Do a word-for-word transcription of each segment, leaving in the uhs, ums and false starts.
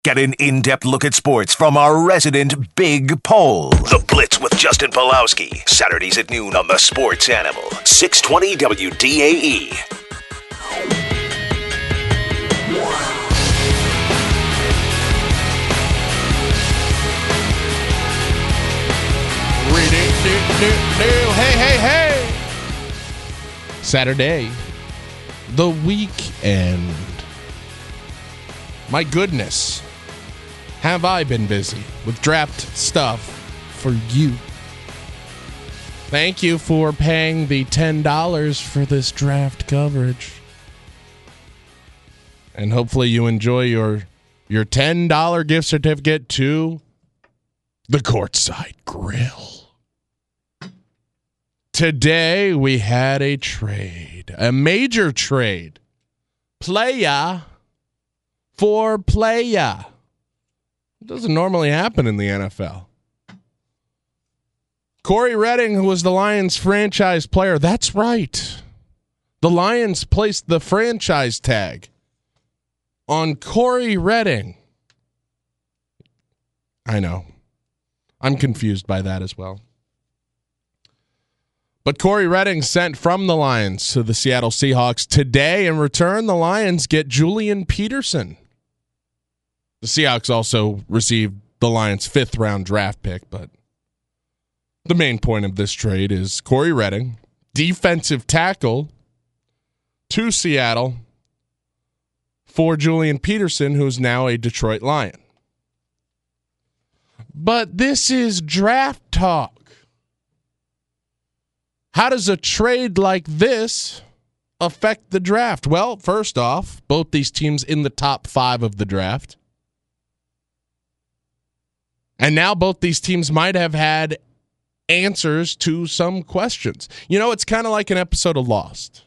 Get an in-depth look at sports from our resident Big Pole. The Blitz with Justin Pawlowski. Saturdays at noon on the Sports Animal. six twenty W D A E. Hey, hey, hey. Saturday. The weekend. My goodness. Have I been busy with draft stuff for you? Thank you for paying the ten dollars for this draft coverage. And hopefully you enjoy your, your ten dollars gift certificate to the Courtside Grill. Today we had a trade, a major trade. Playa for playa. It doesn't normally happen in the N F L. Corey Redding, who was the Lions franchise player, that's right. The Lions placed the franchise tag on Corey Redding. I know. I'm confused by that as well. But Corey Redding sent from the Lions to the Seattle Seahawks today. In return, the Lions get Julian Peterson. The Seahawks also received the Lions' fifth-round draft pick, but the main point of this trade is Corey Redding, defensive tackle, to Seattle for Julian Peterson, who is now a Detroit Lion. But this is draft talk. How does a trade like this affect the draft? Well, first off, both these teams in the top five of the draft. And now both these teams might have had answers to some questions. You know, it's kind of like an episode of Lost.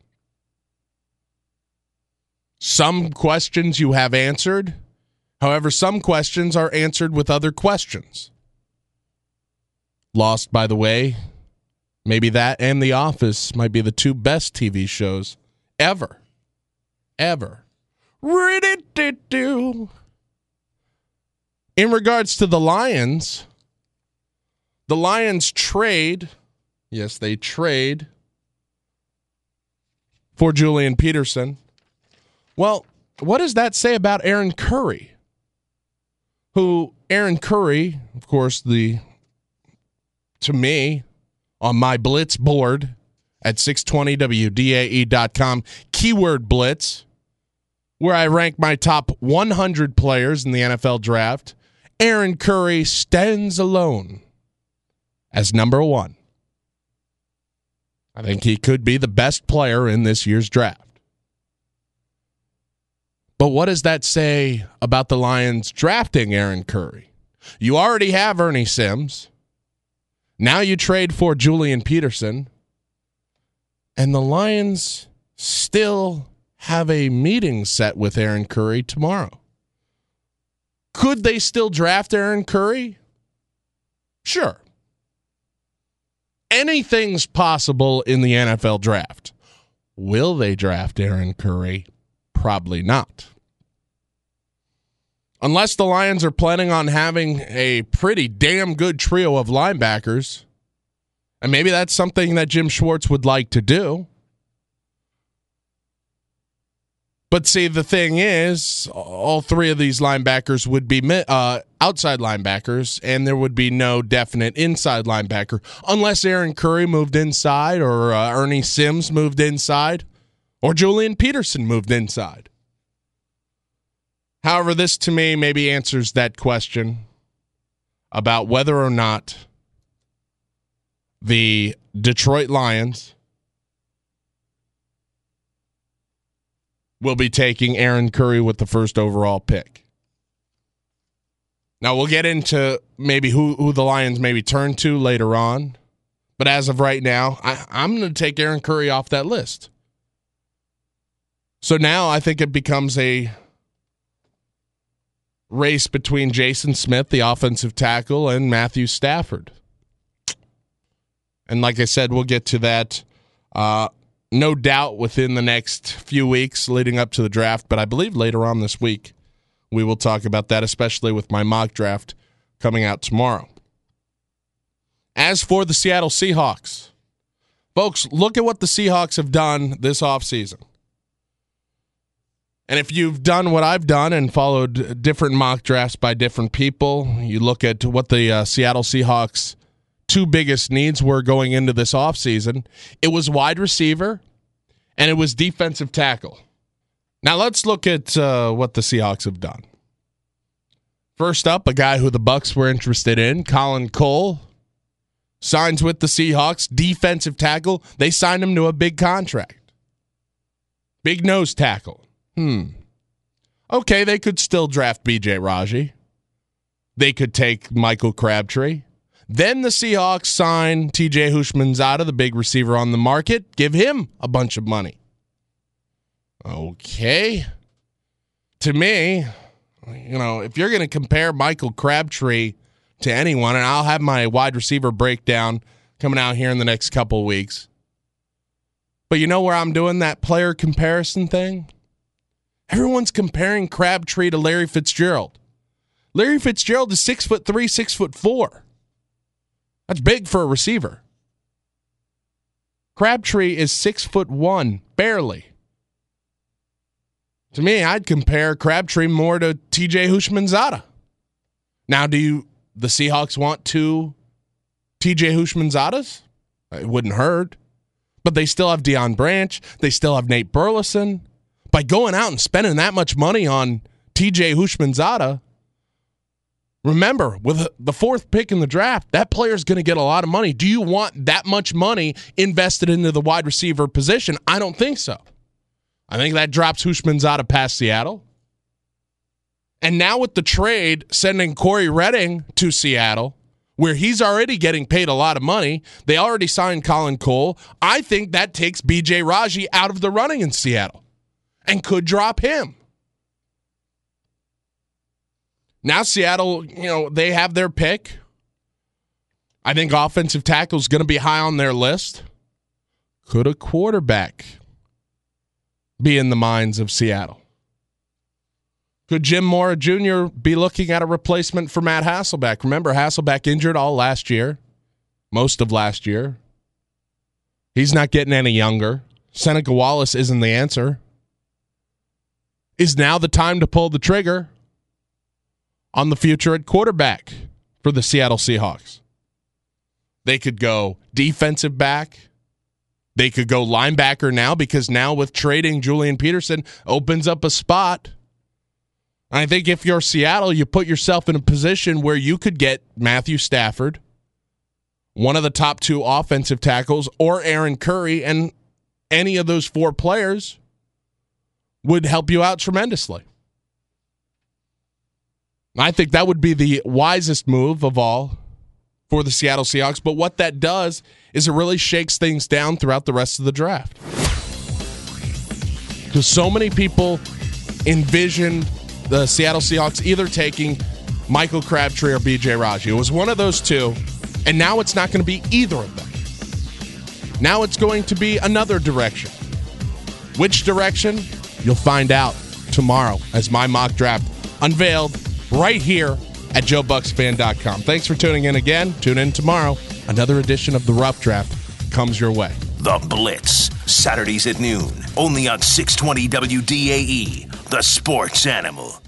Some questions you have answered. However, some questions are answered with other questions. Lost, by the way, maybe that and The Office might be the two best T V shows ever. Ever. In regards to the Lions, the Lions trade, yes, they trade for Julian Peterson. Well, what does that say about Aaron Curry? Who, Aaron Curry, of course, the, to me, on my Blitz board at six twenty W D A E dot com, keyword Blitz, where I rank my top one hundred players in the N F L draft, Aaron Curry stands alone as number one. I think he could be the best player in this year's draft. But what does that say about the Lions drafting Aaron Curry? You already have Ernie Sims. Now you trade for Julian Peterson. And the Lions still have a meeting set with Aaron Curry tomorrow. Could they still draft Aaron Curry? Sure. Anything's possible in the N F L draft. Will they draft Aaron Curry? Probably not. Unless the Lions are planning on having a pretty damn good trio of linebackers. And maybe that's something that Jim Schwartz would like to do. But see, the thing is, all three of these linebackers would be uh, outside linebackers, and there would be no definite inside linebacker unless Aaron Curry moved inside, or uh, Ernie Sims moved inside, or Julian Peterson moved inside. However, this to me maybe answers that question about whether or not the Detroit Lions will be taking Aaron Curry with the first overall pick. Now, we'll get into maybe who, who the Lions maybe turn to later on. But as of right now, I, I'm going to take Aaron Curry off that list. So now I think it becomes a race between Jason Smith, the offensive tackle, and Matthew Stafford. And like I said, we'll get to that uh, no doubt within the next few weeks leading up to the draft, but I believe later on this week we will talk about that, especially with my mock draft coming out tomorrow. As for the Seattle Seahawks, folks, look at what the Seahawks have done this offseason. And if you've done what I've done and followed different mock drafts by different people, you look at what the uh, Seattle Seahawks' two biggest needs were going into this offseason. It was wide receiver, and it was defensive tackle. Now let's look at uh, what the Seahawks have done. First up, a guy who the Bucs were interested in, Colin Cole, signs with the Seahawks, defensive tackle. They signed him to a big contract. Big nose tackle. Hmm. Okay, they could still draft B J Raji. They could take Michael Crabtree. Then the Seahawks sign T J Houshmandzadeh, the big receiver on the market, give him a bunch of money. Okay. To me, you know, if you're going to compare Michael Crabtree to anyone, and I'll have my wide receiver breakdown coming out here in the next couple of weeks. But you know where I'm doing that player comparison thing? Everyone's comparing Crabtree to Larry Fitzgerald. Larry Fitzgerald is six foot three, six foot four. That's big for a receiver. Crabtree is six foot one, barely. To me, I'd compare Crabtree more to T J Houshmandzadeh. Now, do you the Seahawks want two T J Houshmandzadehs? It wouldn't hurt. But they still have Deion Branch. They still have Nate Burleson. By going out and spending that much money on T J Houshmandzadeh, remember, with the fourth pick in the draft, that player's going to get a lot of money. Do you want that much money invested into the wide receiver position? I don't think so. I think that drops Houshmandzadeh past Seattle. And now with the trade sending Corey Redding to Seattle, where he's already getting paid a lot of money, they already signed Colin Cole. I think that takes B J Raji out of the running in Seattle and could drop him. Now Seattle, you know, they have their pick. I think offensive tackle is going to be high on their list. Could a quarterback be in the minds of Seattle? Could Jim Mora Junior be looking at a replacement for Matt Hasselbeck? Remember, Hasselbeck injured all last year, most of last year. He's not getting any younger. Seneca Wallace isn't the answer. Is now the time to pull the trigger on the future at quarterback for the Seattle Seahawks? They could go defensive back. They could go linebacker now, because now with trading Julian Peterson opens up a spot. I think if you're Seattle, you put yourself in a position where you could get Matthew Stafford, one of the top two offensive tackles, or Aaron Curry, and any of those four players would help you out tremendously. I think that would be the wisest move of all for the Seattle Seahawks. But what that does is it really shakes things down throughout the rest of the draft. Because so many people envisioned the Seattle Seahawks either taking Michael Crabtree or B J Raji. It was one of those two, and now it's not going to be either of them. Now it's going to be another direction. Which direction? You'll find out tomorrow as my mock draft unveiled right here at Joe Bucks Fan dot com. Thanks for tuning in again. Tune in tomorrow. Another edition of The Rough Draft comes your way. The Blitz, Saturdays at noon, only on six twenty W D A E, the sports animal.